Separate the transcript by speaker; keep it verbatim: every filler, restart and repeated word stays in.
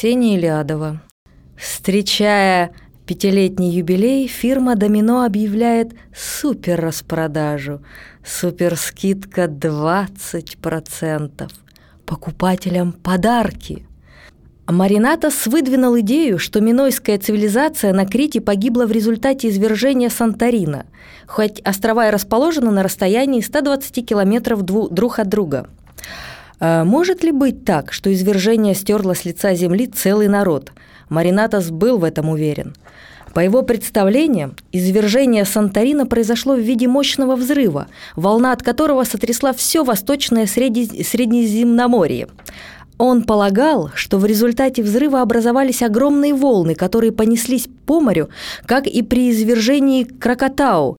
Speaker 1: Ксения Илиадова. Встречая пятилетний юбилей, фирма «Домино» объявляет суперраспродажу. Суперскидка двадцать процентов. Покупателям подарки. Маринатос выдвинул идею, что минойская цивилизация на Крите погибла в результате извержения Санторина, хоть острова и расположены на расстоянии ста двадцати километров друг от друга. Может ли быть так, что извержение стерло с лица земли целый народ? Маринатос был в этом уверен. По его представлениям, извержение Санторина произошло в виде мощного взрыва, волна от которого сотрясла все восточное Средиз... Средиземноморье. Он полагал, что в результате взрыва образовались огромные волны, которые понеслись по морю, как и при извержении Кракатау,